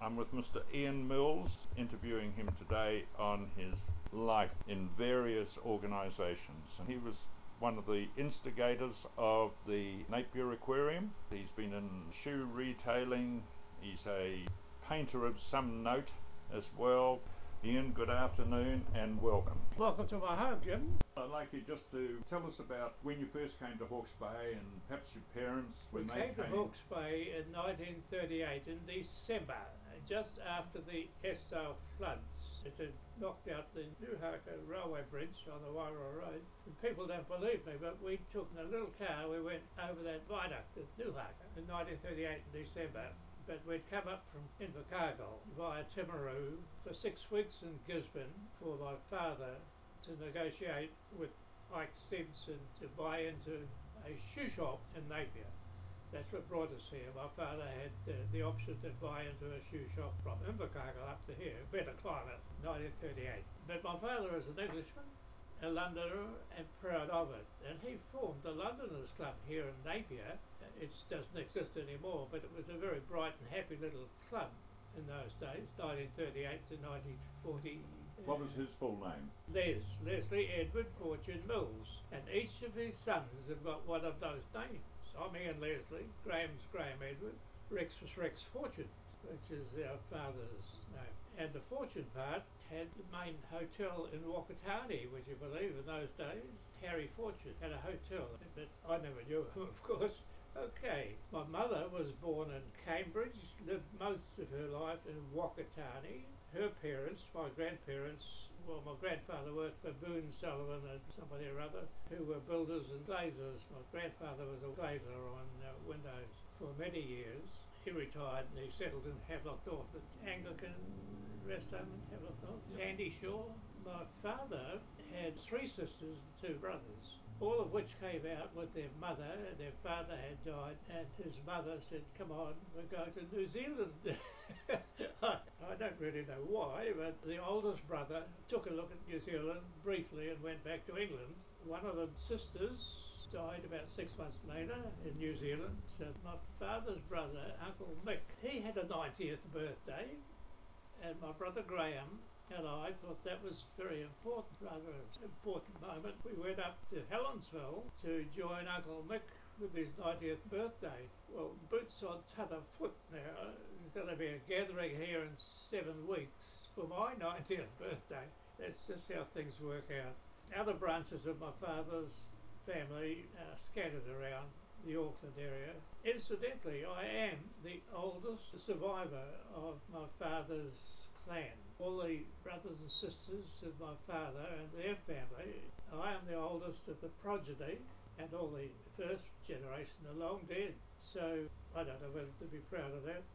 I'm with Mr. Ian Mills, interviewing him today on his life in various organisations. And he was one of the instigators of the Napier Aquarium. He's been in shoe retailing. He's a painter of some note as well. Ian, good afternoon and welcome. Welcome to my home, Jim. I'd like you just to tell us about when you first came to Hawke's Bay and perhaps your parents when they came. We came to Hawke's Bay in 1938 in December, just after the Estill floods. It had knocked out the Newharker railway bridge on the Wairau Road. And people don't believe me, but we took in a little car, we went over that viaduct at Newharker in 1938 in December. But we'd come up from Invercargill via Timaru for 6 weeks in Gisborne for my father to negotiate with Ike Stevenson to buy into a shoe shop in Napier. That's what brought us here. My father had the option to buy into a shoe shop from Invercargill up to here, better climate, 1938. But my father is an Englishman, a Londoner, and proud of it. And he formed the Londoners Club here in Napier. It doesn't exist anymore, but it was a very bright and happy little club in those days, 1938 to 1940. What was his full name? Leslie Edward Fortune Mills. And each of his sons have got one of those names. I'm Ian Leslie, Graham's Graham Edward, Rex was Rex Fortune, which is our father's name. And the Fortune part had the main hotel in Wakatani, would you believe, in those days. Harry Fortune had a hotel, but I never knew him, of course. Okay, my mother was born in Cambridge, lived most of her life in Wakatani. Her parents, my grandparents, well, my grandfather worked for Boone Sullivan and somebody or other, who were builders and glazers. My grandfather was a glazer on windows for many years. He retired and he settled in Havelock North at Anglican Rest Home in Havelock North. Andy Shaw. My father had 3 sisters and 2 brothers, all of which came out with their mother. Their father had died and his mother said, come on, we're going to New Zealand. I don't really know why, but the oldest brother took a look at New Zealand briefly and went back to England. One of the sisters died about 6 months later in New Zealand. So my father's brother, Uncle Mick, he had a 90th birthday, and my brother Graham and I thought that was very important, rather an important moment. We went up to Helensville to join Uncle Mick with his 90th birthday. Well, boots on t'other foot now. There's going to be a gathering here in 7 weeks for my 90th birthday. That's just how things work out. Other branches of my father's family are scattered around the Auckland area. Incidentally, I am the oldest survivor of my father's clan. All the brothers and sisters of my father and their family, I am the oldest of the progeny, and all the first generation are long dead. So I don't know whether to be proud of that.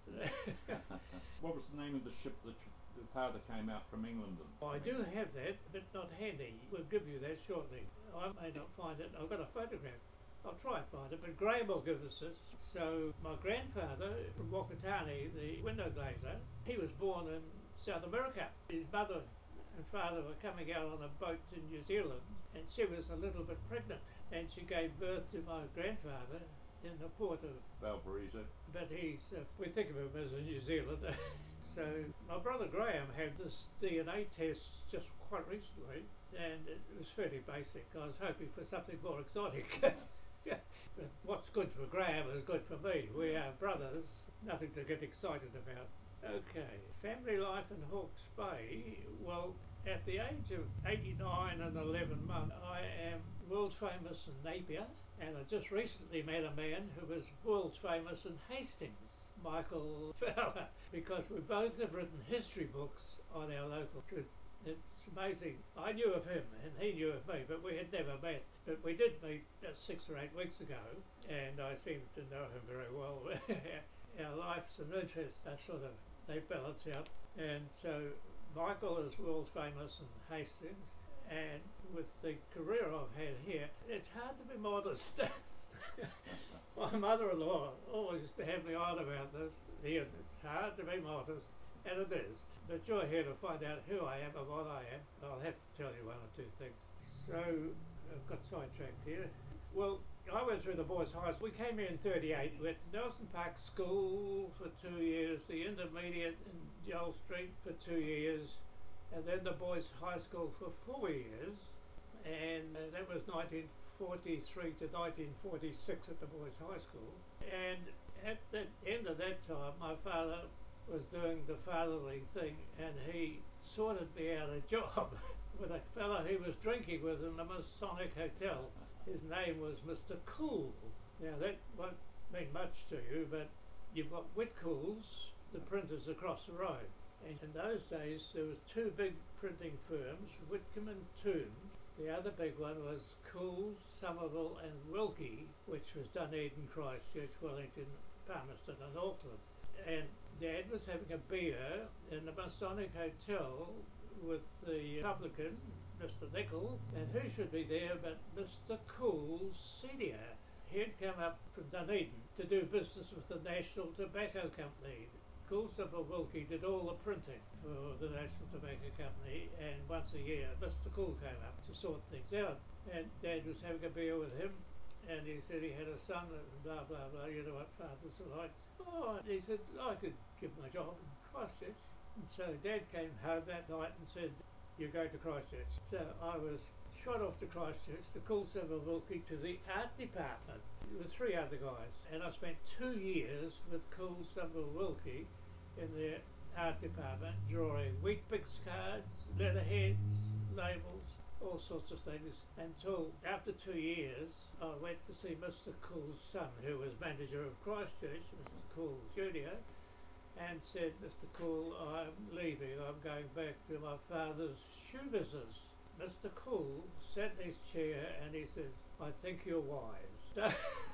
What was the name of the ship that your father came out from England in? I do have that, but not handy. We'll give you that shortly. I may not find it. I've got a photograph. I'll try and find it, but Graham will give us this. So my grandfather from Wakatani, the window glazer, he was born in South America. His mother and father were coming out on a boat to New Zealand, and she was a little bit pregnant, and she gave birth to my grandfather in the port of Valparaiso. But we think of him as a New Zealander. So my brother Graham had this DNA test just quite recently, and it was fairly basic. I was hoping for something more exotic. But what's good for Graham is good for me. We are brothers, nothing to get excited about. Okay, family life in Hawke's Bay. Well, at the age of 89 and 11 months, I am world famous in Napier, and I just recently met a man who was world famous in Hastings, Michael Fowler, because we both have written history books on our local truth. It's amazing. I knew of him and he knew of me, but we had never met. But we did meet 6 or 8 weeks ago, and I seemed to know him very well. Our lives and interests are they balance out. And so Michael is world famous in Hastings, and with the career I've had here, it's hard to be modest. My mother-in-law always used to have me on about this. Ian, it's hard to be modest. And it is. But you're here to find out who I am and what I am. I'll have to tell you 1 or 2 things. So, I've got sidetracked here. Well, I went through the boys' high school. We came here in 38. We went to Nelson Park School for 2 years, the intermediate in Joel Street for 2 years, and then the boys' high school for 4 years. And that was 1943 to 1946 at the boys' high school. And at the end of that time, my father was doing the fatherly thing, and he sorted me out a job with a fellow he was drinking with in the Masonic Hotel. His name was Mr. Cool. Now that won't mean much to you, but you've got Whitcoul's, the printers across the road. And in those days there was two big printing firms, Whitcomb and Toomb. The other big one was Cool, Somerville and Wilkie, which was Dunedin, Christchurch, Wellington, Palmerston and Auckland. And Dad was having a beer in the Masonic Hotel with the publican, Mr. Nicol, and who should be there but Mr. Cool Senior. He had come up from Dunedin to do business with the National Tobacco Company. Cool Simple Wilkie did all the printing for the National Tobacco Company, and once a year Mr. Cool came up to sort things out. And Dad was having a beer with him, and he said he had a son, and blah blah blah, you know what fathers are like. Oh, and he said, I could give my job in Christchurch. And so Dad came home that night and said, you're going to Christchurch. So I was shot off to Christchurch, to Cool Simple Wilkie, to the art department with 3 other guys. And I spent 2 years with Cool Simple Wilkie in the art department, drawing Weet-Bix cards, letterheads, labels, all sorts of things, until after 2 years I went to see Mr. Cool's son, who was manager of Christchurch, Mr. Cool Jr., and said, Mr. Cool, I'm leaving, I'm going back to my father's shoe business. Mr. Cool sat in his chair and he said, I think you're wise.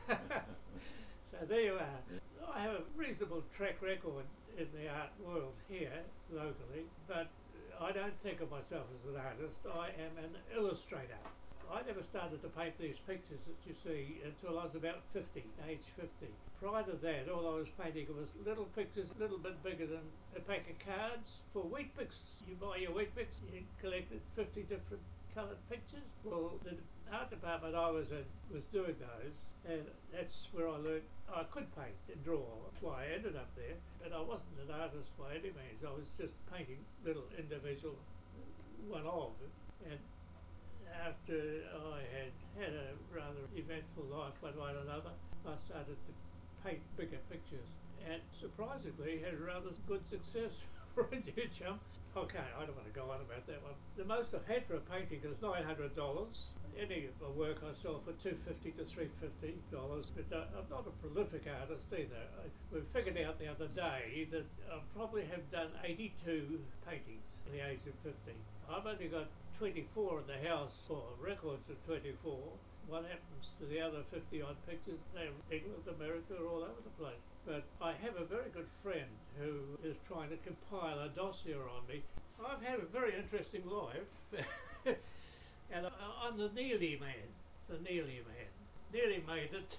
So there you are. I have a reasonable track record in the art world here, locally, but I don't think of myself as an artist. I am an illustrator. I never started to paint these pictures that you see until I was about 50, age 50. Prior to that, all I was painting was little pictures, a little bit bigger than a pack of cards. For Weet-Bix, you buy your Weet-Bix, you collected 50 different coloured pictures. Well, the art department I was in was doing those, and that's where I learned I could paint and draw. That's why I ended up there. But I wasn't an artist by any means. I was just painting little individual one-of. And after I had a rather eventful life one way or another, I started to paint bigger pictures, and surprisingly had rather good success for a new chum. Okay, I don't want to go on about that one. The most I've had for a painting is $900. Any of my work I sell for $250 to $350, but I'm not a prolific artist either. We figured out the other day that I probably have done 82 paintings at the age of 50. I've only got 24 in the house, or records of 24. What happens to the other 50 odd pictures? They're England, America, all over the place. But I have a very good friend who is trying to compile a dossier on me. I've had a very interesting life. And I'm the nearly man. Nearly made it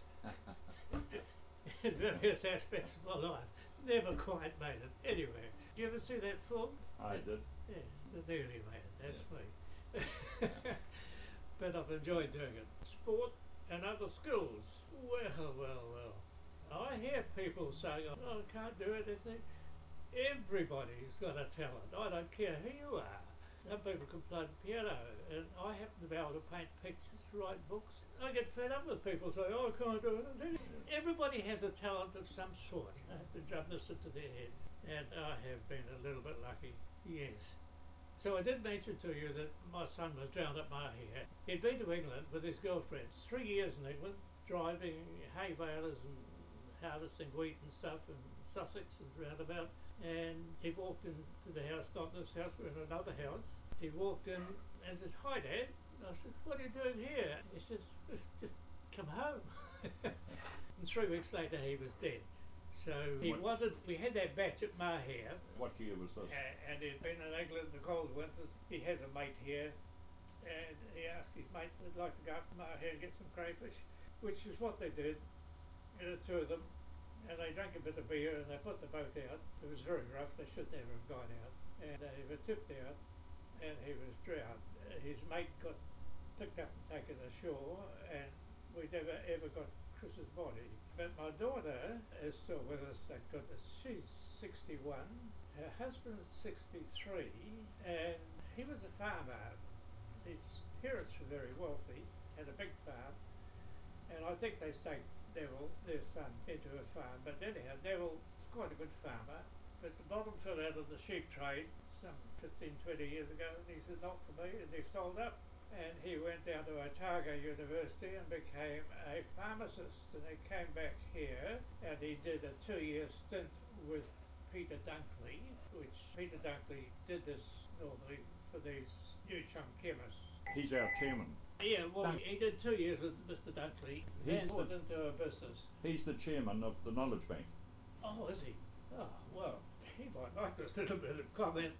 in various aspects of my life. Never quite made it. Anyway, do you ever see that film? I did. Yes, the nearly man. That's me. But I've enjoyed doing it. Sport and other skills. Well. I hear people saying, oh, I can't do anything. Everybody's got a talent. I don't care who you are. Some people can play the piano, and I happen to be able to paint pictures, write books. I get fed up with people saying, oh, I can't do it. Everybody has a talent of some sort. I have to drum this into their head, and I have been a little bit lucky, yes. So I did mention to you that my son was drowned at Mahia. He'd been to England with his girlfriend, 3 years in England, driving hay balers and harvesting wheat and stuff in Sussex and roundabout. And he walked into the house, not this house, we're in another house. He walked in and says, hi Dad. I said, what are you doing here? He says, just come home. And 3 weeks later he was dead. So we had that batch at Mahia. What year was this? And he'd been in England in the cold winters. He has a mate here, and he asked his mate if they'd like to go up to Mahia and get some crayfish, which is what they did, the 2 of them. And they drank a bit of beer and they put the boat out. It was very rough, they should never have gone out. And they were tipped out and he was drowned. His mate got picked up and taken ashore, and we never ever got Chris's body. But my daughter is still with us, thank goodness. She's 61, her husband's 63, and he was a farmer. His parents were very wealthy, had a big farm, and I think they staked Neville, their son, into a farm. But anyhow, Neville's quite a good farmer, but the bottom fell out of the sheep trade some 15, 20 years ago, and he said, not for me, and he sold up. And he went down to Otago University and became a pharmacist, and he came back here and he did a 2-year stint with Peter Dunkley, which Peter Dunkley did this normally for these new chum chemists. He's our chairman. Yeah, well, he did 2 years with Mr. Dunkley, He's and went into a business. He's the chairman of the Knowledge Bank. Oh, is he? Oh, well, he might like this little bit of comment.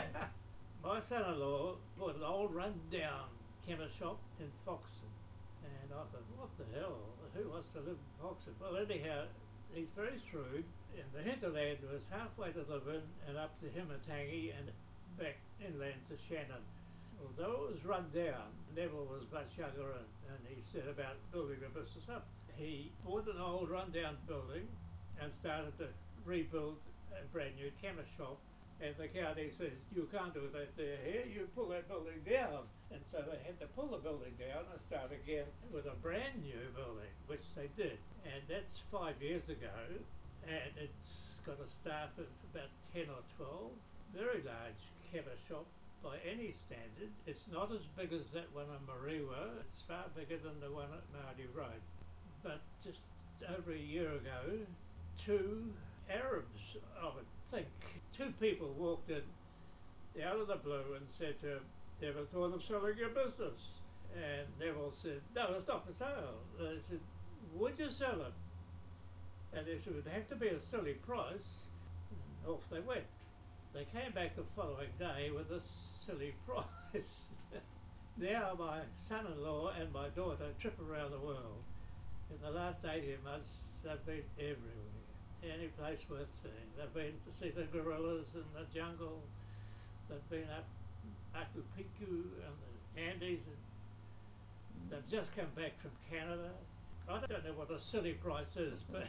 My son-in-law bought an old run-down chemist shop in Foxton, and I thought, what the hell, who wants to live in Foxton? Well, anyhow, he's very shrewd, and the hinterland was halfway to Levin and up to Himatangi and back inland to Shannon. Although it was run down, Neville was much younger, and he set about building the business up. He bought an old run-down building and started to rebuild a brand new chemist shop. And the county says, you can't do that there here, you pull that building down. And so they had to pull the building down and start again with a brand new building, which they did. And that's 5 years ago, and it's got a staff of about 10 or 12. Very large chemist shop by any standard. It's not as big as that one in Mariwa, it's far bigger than the one at Māori Road. But just over a year ago, 2 Arabs, I would think, 2 people walked in out of the blue and said to him, never thought of selling your business? And Neville said, no, it's not for sale. They said, would you sell it? And they said, it would have to be a silly price. And off they went. They came back the following day with a silly price. Now my son-in-law and my daughter trip around the world. In the last 18 months, they've been everywhere. Any place worth seeing. They've been to see the gorillas in the jungle. They've been up Akupiku and the Andes. And they've just come back from Canada. I don't know what a silly price is, but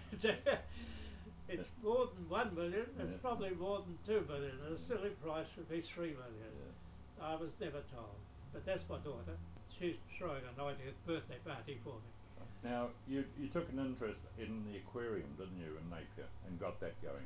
it's more than 1 million. It's probably more than 2 million. A silly price would be 3 million. I was never told. But that's my daughter. She's throwing a 90th birthday party for me. Now, you took an interest in the aquarium, didn't you, in Napier, and got that going?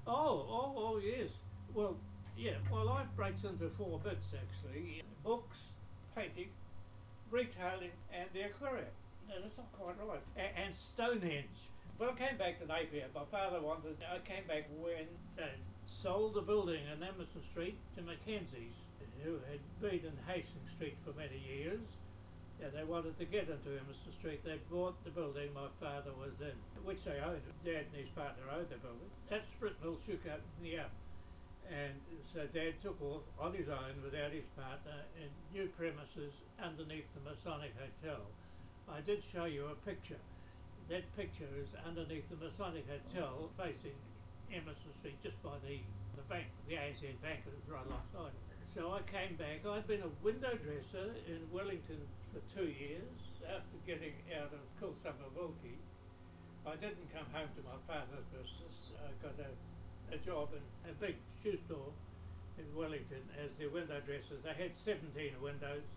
Oh, yes. Well, yeah, my life breaks into 4 bits, actually. Books, painting, retailing, and the aquarium. No, that's not quite right. And Stonehenge. When I came back to Napier, my father I came back when they sold the building in Emerson Street to Mackenzie's, who had been in Hastings Street for many years. Yeah, they wanted to get into Emerson Street. They bought the building my father was in, which they owned. Dad and his partner owned the building. That's Sprit Mill Shoe Company up. And so Dad took off on his own without his partner in new premises underneath the Masonic Hotel. I did show you a picture. That picture is underneath the Masonic Hotel facing Emerson Street, just by the bank. The ANZ Bank is right alongside it. So I came back. I'd been a window dresser in Wellington for 2 years after getting out of Kilsummer Wilkie. I didn't come home to my father's business. I got a job in a big shoe store in Wellington as their window dresser. They had 17 windows,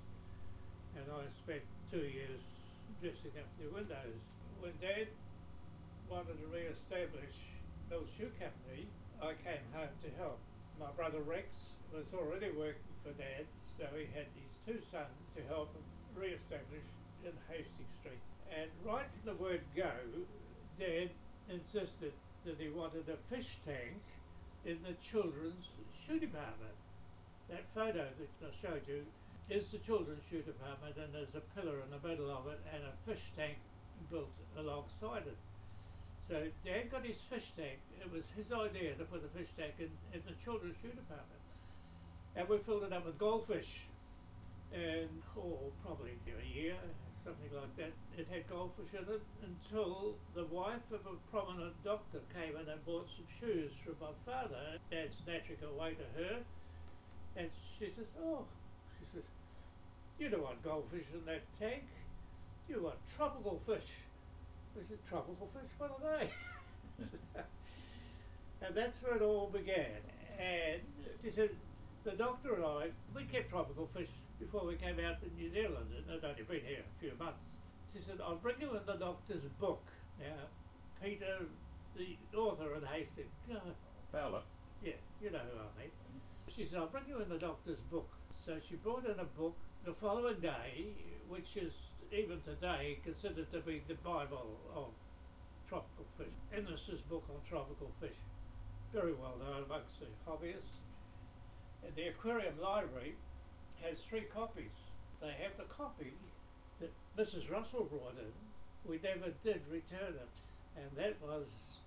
and I spent 2 years dressing up their windows. When Dad wanted to re-establish Mill Shoe Company, I came home to help. My brother Rex was already working for Dad, so he had these 2 sons to help him re-establish in Hastings Street. And right from the word go, Dad insisted that he wanted a fish tank in the children's shoe department. That photo that I showed you is the children's shoe department, and there's a pillar in the middle of it and a fish tank built alongside it. So Dad got his fish tank. It was his idea to put a fish tank in the children's shoe department. And we filled it up with goldfish. And, probably a year, something like that, it had goldfish in it until the wife of a prominent doctor came in and bought some shoes from my father. Dad's naturally away to her. And she says, you don't want goldfish in that tank. "You want tropical fish?" I said, "Tropical fish? What are they?" And that's where it all began. And she said, the doctor and I, we kept tropical fish before we came out to New Zealand, and I'd only been here a few months. She said, "I'll bring you in the doctor's book." Now, Peter, the author in Hastings, Fowler. yeah, you know who I mean. She said, "I'll bring you in the doctor's book." So she brought in a book the following day, which is even today considered to be the Bible of tropical fish. Innes's book on tropical fish. Very well known amongst the hobbyists. And the aquarium library has 3 copies. They have the copy that Mrs. Russell brought in. We never did return it. And that was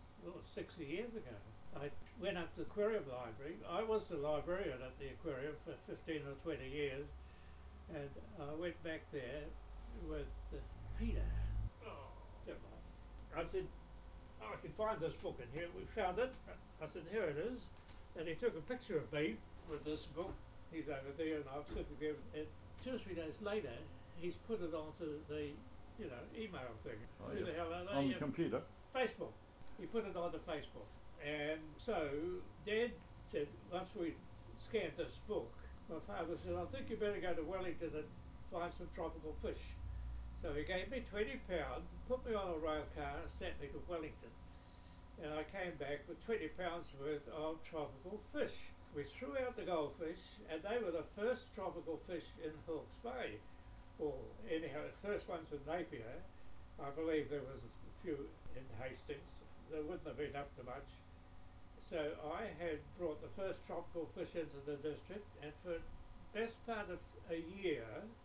60 years ago. I went up to the aquarium library. I was the librarian at the aquarium for 15 or 20 years. And I went back there with Peter. Oh, never mind. I said, "I can find this book in here." We found it. I said, "Here it is." And he took a picture of me with this book. He's over there and I'm sitting there. And 2 or 3 days later, he's put it onto the, email thing. Oh, Who the yeah. hell are they? On the computer. Facebook. He put it onto Facebook. And so Dad said, once we scanned this book, my father said, "I think you better go to Wellington and find some tropical fish." So he gave me £20, put me on a rail car and sent me to Wellington. And I came back with £20 worth of tropical fish. We threw out the goldfish, and they were the first tropical fish in Hawke's Bay. Or anyhow, the first ones in Napier. I believe there was a few in Hastings. They wouldn't have been up to much. So I had brought the first tropical fish into the district, and for the best part of a year,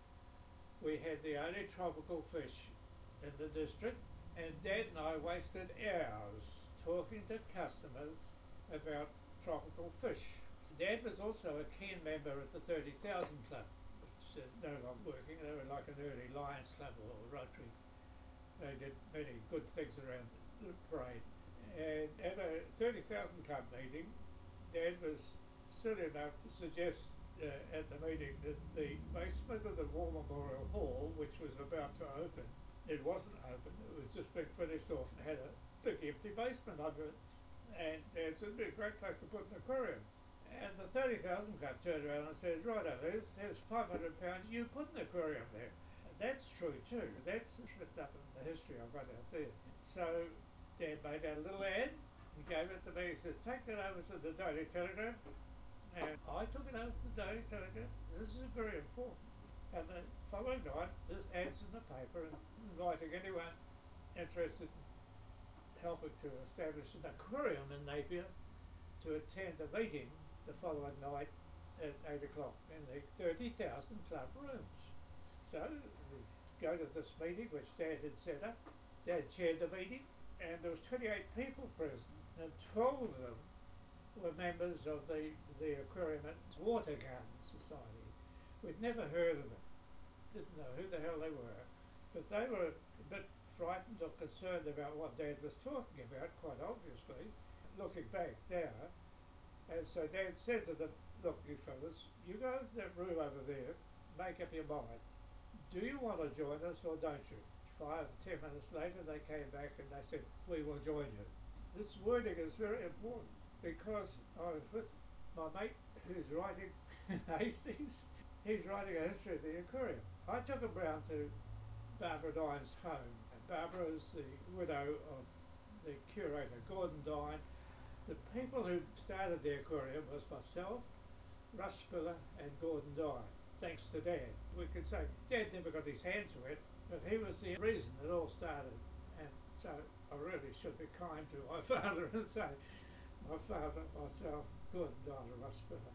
we had the only tropical fish in the district, and Dad and I wasted hours talking to customers about tropical fish. Dad was also a keen member at the 30,000 Club, which is no longer working. They were like an early Lions Club or Rotary. They did many good things around the parade. And at a 30,000 Club meeting, Dad was silly enough to suggest at the meeting that the basement of the War Memorial Hall, which was about to open, it wasn't open, it was just being finished off and had a big empty basement under it. And Dad said, "It'd be a great place to put an aquarium." And the 30,000 Club turned around and said, "Righto, there's £500, you put an aquarium there." And that's true too. That's slipped up in the history I've got out there. So Dad made out a little ad, he gave it to me, he said, "Take that over to the Daily Telegraph." And I took it over to the Daily Telegraph. This is very important. And the following night, this ad's in the paper and inviting anyone interested in helping to establish an aquarium in Napier to attend a meeting the following night at 8 o'clock in the 30,000 Club rooms. So we go to this meeting which Dad had set up. Dad chaired the meeting, and there was 28 people present, and 12 of them were members of the Aquarium and Water Garden Society. We'd never heard of them, didn't know who the hell they were, but they were a bit frightened or concerned about what Dad was talking about, quite obviously, looking back now. And so Dad said to them, "Look, you fellas, you go to that room over there, make up your mind. Do you want to join us or don't you?" 5 or 10 minutes later they came back and they said, "We will join you." This wording is very important because I was with my mate who's writing Hastings. He's writing a history of the aquarium. I took him round to Barbara Dine's home. And Barbara is the widow of the curator, Gordon Dine. The people who started the aquarium was myself, Russ Spiller and Gordon Dine. Thanks to Dad. We could say Dad never got his hands wet, but he was the reason it all started. And so I really should be kind to my father and say my father, myself, Gordon Dine and Russ Spiller.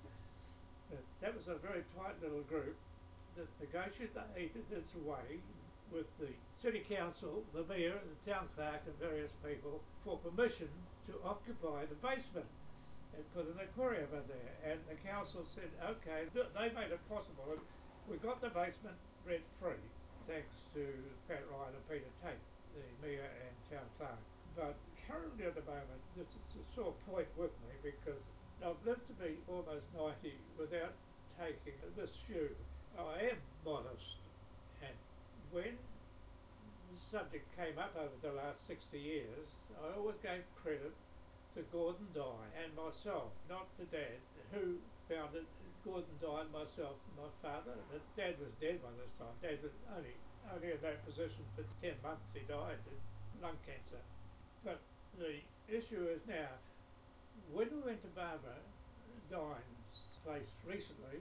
But that was a very tight little group that negotiated its way with the City Council, the Mayor, the Town Clerk and various people for permission to occupy the basement and put an aquarium in there. And the council said, okay, they made it possible. And we got the basement rent free, thanks to Pat Ryan and Peter Tate, the Mayor and Town Clerk. But currently at the moment, this is a sore point with me because I've lived to be almost 90 without taking this view. I am modest, and when subject came up over the last 60 years, I always gave credit to Gordon Dye and myself, not to Dad, who founded Gordon Dye and myself, my father. But Dad was dead by this time. Dad was only in that position for 10 months. He died of lung cancer. But the issue is now, when we went to Barbara Dine's place recently,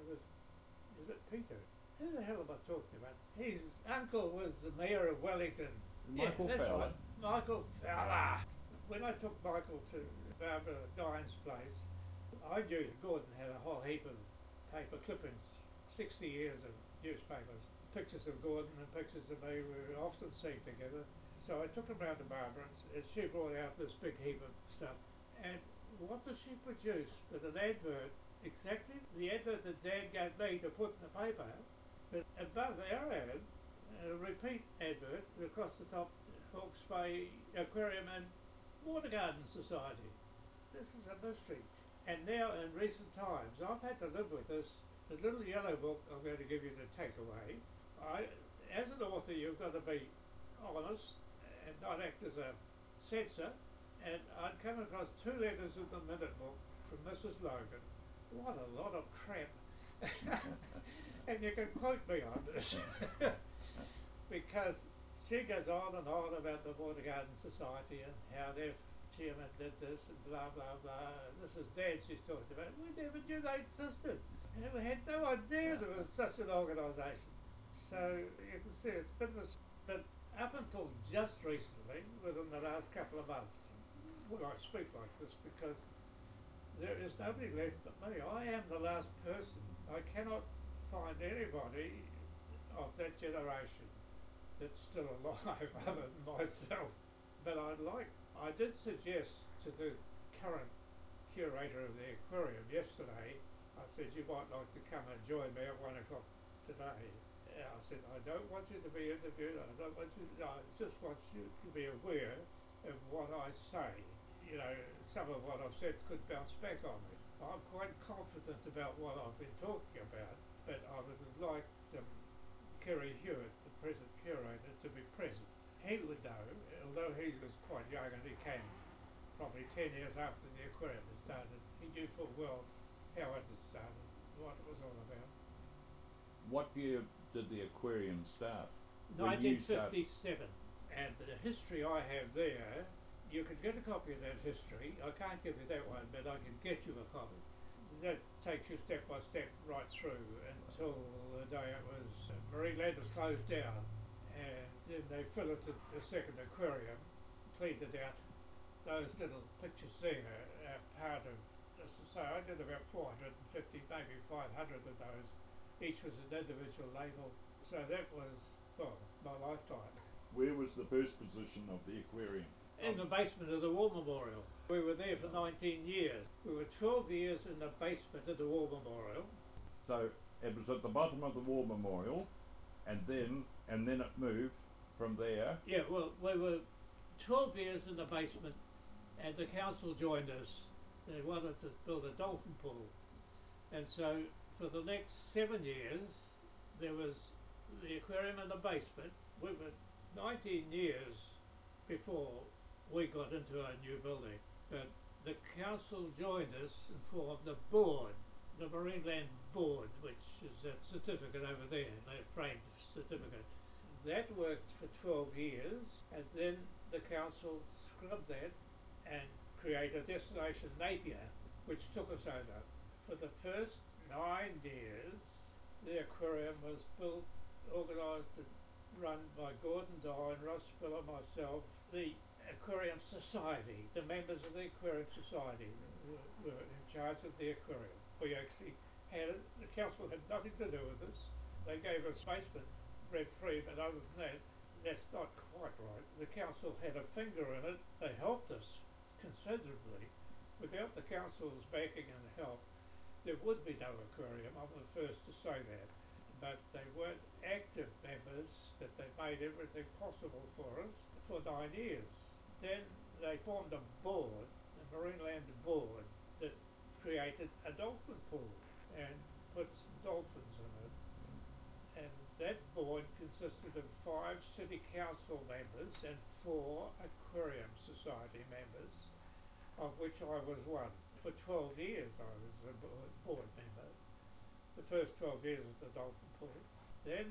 is it Peter? Who the hell am I talking about? His uncle was the mayor of Wellington. Michael that's Fowler. Right. Michael Fowler. When I took Michael to Barbara Dine's place, I knew that Gordon had a whole heap of paper clippings, 60 years of newspapers, pictures of Gordon and pictures of me. We were often seen together. So I took him round to Barbara and she brought out this big heap of stuff. And what does she produce with an advert, exactly the advert that Dad gave me to put in the paper, but above our ad, a repeat advert across the top, Hawke's Bay Aquarium and Water Garden Society. This is a mystery. And now in recent times, I've had to live with this. The little yellow book I'm going to give you to take away. As an author, you've got to be honest and not act as a censor. And I'd come across 2 letters in the minute book from Mrs. Logan. What a lot of crap. And you can quote me on this. Because she goes on and on about the Water Garden Society and how their chairman did this and blah, blah, blah. This is Dad she's talking about. We never knew they existed. And we had no idea there was such an organisation. So you can see it's been this. But up until just recently, within the last couple of months, when I speak like this, because there is nobody left but me. I am the last person. I cannot find anybody of that generation that's still alive other than myself. But I did suggest to the current curator of the aquarium yesterday, I said, you might like to come and join me at 1 o'clock today. And I said, I don't want you to be interviewed, I just want you to be aware of what I say. You know, some of what I've said could bounce back on me. I'm quite confident about what I've been talking about, but I would like Kerry Hewitt, the present curator, to be present. He would know, although he was quite young and he came probably 10 years after the aquarium had started. He knew full well how it had started, what it was all about. What year did the aquarium start? When you 1957. And the history I have there, you can get a copy of that history. I can't give you that one, but I can get you a copy. That takes you step by step right through until the day it was Marineland was closed down, and then they filleted the second aquarium, cleaned it out. Those little pictures there are part of, as I say, I did about 450, maybe 500 of those. Each was an individual label. So that was, well, my lifetime. Where was the first position of the aquarium? In the basement of the War Memorial. We were there for 19 years. We were 12 years in the basement of the War Memorial. So it was at the bottom of the War Memorial, and then it moved from there. Yeah, well, we were 12 years in the basement, and the council joined us. They wanted to build a dolphin pool. And so for the next 7 years, there was the aquarium in the basement. We were 19 years before we got into our new building. But the council joined us and formed the board, the Marineland Board, which is that certificate over there, that framed certificate. That worked for 12 years, and then the council scrubbed that and created Destination Napier, which took us over. For the first 9 years, the aquarium was built, organised and run by Gordon Dye and Ross Spiller, myself. The Aquarium Society, the members of the Aquarium Society were in charge of the aquarium. We actually had it, the council had nothing to do with this. They gave us basement rent free, but other than that, that's not quite right. The council had a finger in it. They helped us considerably. Without the council's backing and help, there would be no aquarium. I'm the first to say that. But they weren't active members, that they made everything possible for us for 9 years. Then they formed a board, the Marineland Board, that created a dolphin pool and put some dolphins in it. And That board consisted of 5 city council members and 4 aquarium society members, of which I was one. For 12 years I was a board member, the first 12 years of the Dolphin Pool. Then,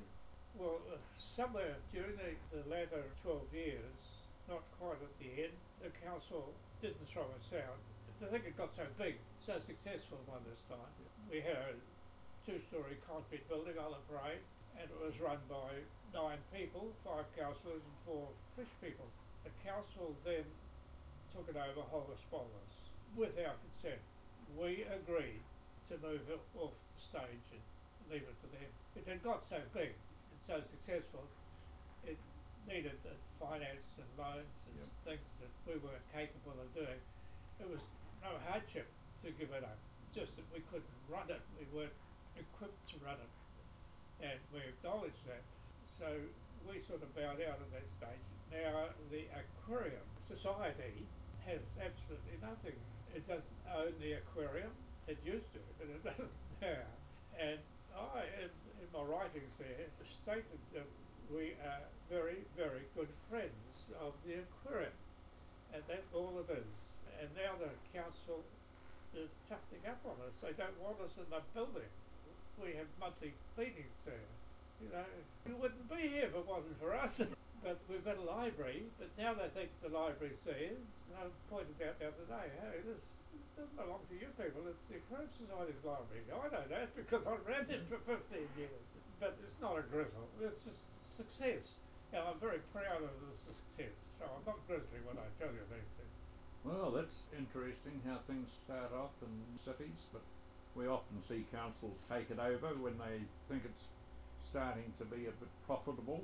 somewhere during the latter 12 years, not quite at the end, the council didn't throw us out. I think it got so big, so successful by this time. We had a 2-storey concrete building on the parade, and it was run by 9 people, 5 councillors and 4 fish people. The council then took it over whole as follows. With our consent, we agreed to move it off the stage and leave it to them. It had got so big and so successful, it needed the finance and loans and things that we weren't capable of doing. It was no hardship to give it up, just that we couldn't run it. We weren't equipped to run it, and we acknowledged that. So we sort of bowed out at that stage. Now the Aquarium Society has absolutely nothing. It doesn't own the aquarium. It used to, but it doesn't now. And I, in my writings there, stated that we are very, very good friends of the aquarium, and that's all it is. And now the council is toughening up on us. They don't want us in the building. We have monthly meetings there. You know, you wouldn't be here if it wasn't for us. But we've got a library, but now they think the library says, and I pointed out the other day, hey, this doesn't belong to you people, it's the Aquarium Society's library. I know that because I ran it for 15 years. But it's not a grizzle, it's just success. And I'm very proud of the success, so I'm not grizzly when I tell you these things. Well, that's interesting how things start off in cities, but we often see councils take it over when they think it's starting to be a bit profitable.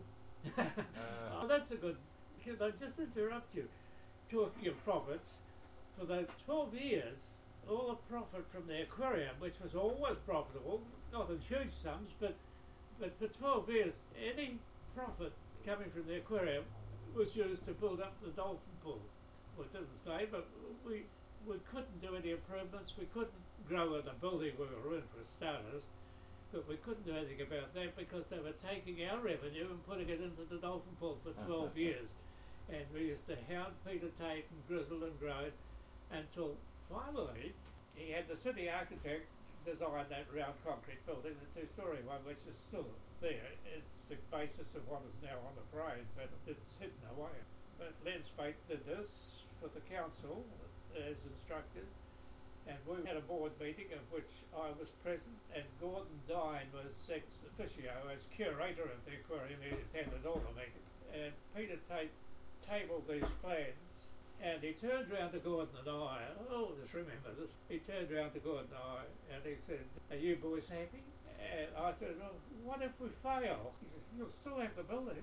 Oh, that's a good. Can I just interrupt you? Talking of profits, for those 12 years, all the profit from the aquarium, which was always profitable, not in huge sums, but for 12 years, any profit coming from the aquarium was used to build up the dolphin pool. Well, it doesn't say, but we couldn't do any improvements. We couldn't grow in the building we were in, for starters. But we couldn't do anything about that because they were taking our revenue and putting it into the dolphin pool for 12 years. And we used to hound Peter Tate and grizzle and groan until finally he had the city architect design that round concrete building, the 2-storey one, which is still there. It's the basis of what is now on the parade, but it's hidden away. But Len Spate did this for the council as instructed. And we had a board meeting of which I was present, and Gordon Dine was ex officio as curator of the aquarium. He attended all the meetings. And Peter Tate tabled these plans, and he turned round to Gordon and I, just remember this, he turned round to Gordon and I, and he said, "Are you boys happy?" And I said, "Well, what if we fail?" He said, "You'll still have the building."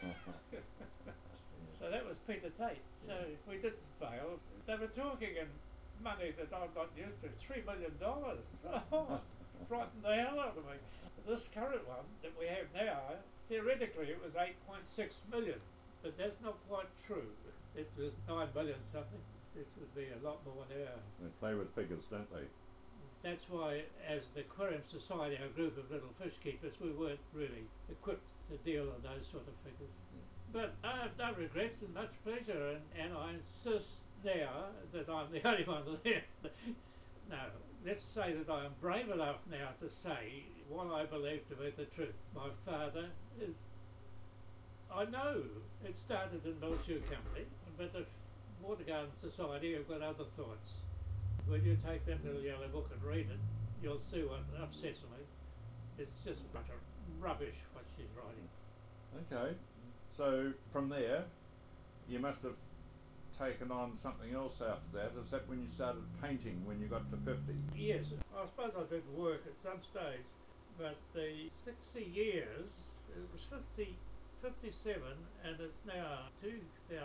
So that was Peter Tate. So if we didn't fail, they were talking in money that I'm not used to, $3 million. Oh, it frightened the hell out of me. This current one that we have now, theoretically it was 8.6 million, but that's not quite true. It was 9 million something. It would be a lot more now. They play with figures, don't they? That's why, as the Aquarium Society, a group of little fish keepers, we weren't really equipped to deal in those sort of figures. But I have no regrets and much pleasure, and I insist now that I'm the only one left. No, let's say that I am brave enough now to say what I believe to be the truth. My father is, I know it started in Mill Shoe Company, but the Water Garden Society have got other thoughts. When you take that little yellow book and read it, you'll see what upsets me. It's just utter rubbish what she's writing. Okay, so from there, you must have taken on something else after that. Is that when you started painting, when you got to 50? Yes, I suppose I did work at some stage, but the 60 years, it was 57 and it's now 2017.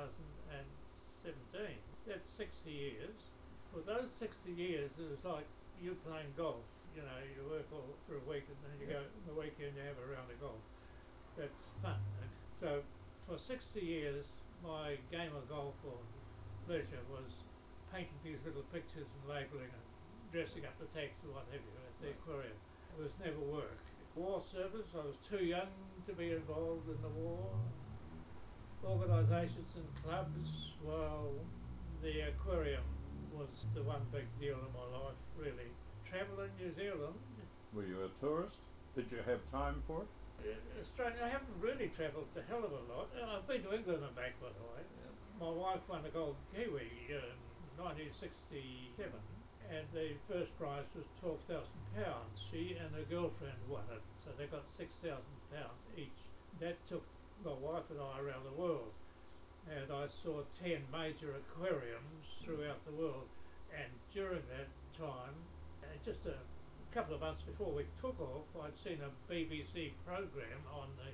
That's 60 years. Well, those 60 years is like you playing golf. You know, you work all for a week and then you go on the weekend you have a round of golf. That's fun. And so for 60 years, my game of golf or pleasure was painting these little pictures and labelling and dressing up the text or what have you at the aquarium. It was never work. War service, I was too young to be involved in the war. Organisations and clubs, well, the aquarium was the one big deal in my life, really. Travel in New Zealand. Were you a tourist? Did you have time for it? Australia, I haven't really travelled a hell of a lot. I've been to England and back, by the way. My wife won the Gold Kiwi in 1967, and the first prize was £12,000. She and her girlfriend won it, so they got £6,000 each. That took my wife and I around the world, and I saw 10 major aquariums throughout the world. And during that time, just a couple of months before we took off, I'd seen a BBC program on the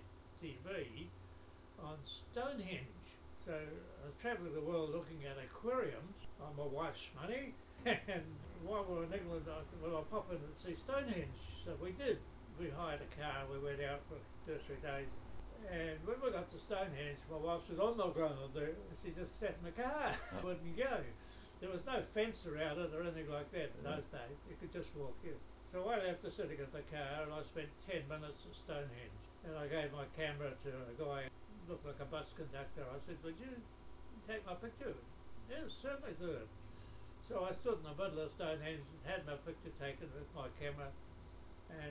TV on Stonehenge. So I was travelling the world looking at aquariums on my wife's money, and while we were in England I thought, well, I'll pop in and see Stonehenge. So we did. We hired a car, we went out for 2 or 3 days, and when we got to Stonehenge, my wife said, I'm not going to do it. She just sat in the car, wouldn't go. There was no fence around it or anything like that in those days. You could just walk in. So I left her sitting in the car, and I spent 10 minutes at Stonehenge. And I gave my camera to a guy who looked like a bus conductor. I said, would you take my picture? Yes, certainly do it. So I stood in the middle of Stonehenge and had my picture taken with my camera, and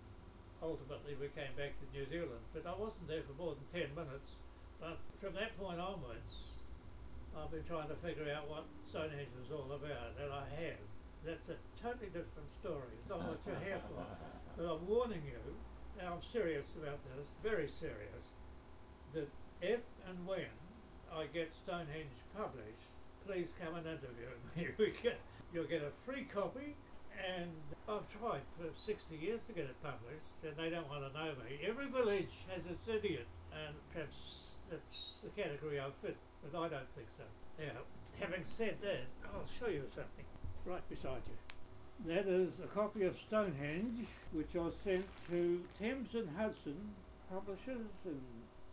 ultimately we came back to New Zealand. But I wasn't there for more than 10 minutes. But from that point onwards, I've been trying to figure out what Stonehenge was all about, and I have. That's a totally different story. It's not what you're here for. But I'm warning you, and I'm serious about this, very serious, that if and when I get Stonehenge published, please come and interview me. You'll get a free copy, and I've tried for 60 years to get it published, and they don't want to know me. Every village has its idiot, and perhaps that's the category I fit, but I don't think so. Now, having said that, I'll show you something right beside you. That is a copy of Stonehenge, which I sent to Thames and Hudson Publishers in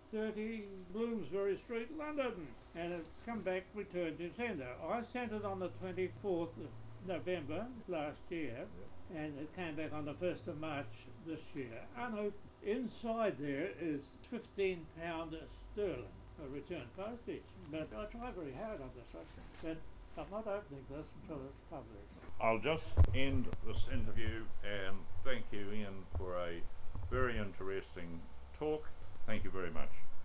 30 Bloomsbury Street, London, and it's come back returned to sender. I sent it on the 24th of November last year, and it came back on the 1st of March this year. Unopened. Inside there is £15 sterling for return postage, but I try very hard on this one, but I'm not opening this until it's published. I'll just end this interview and thank you, Ian, for a very interesting talk. Thank you very much.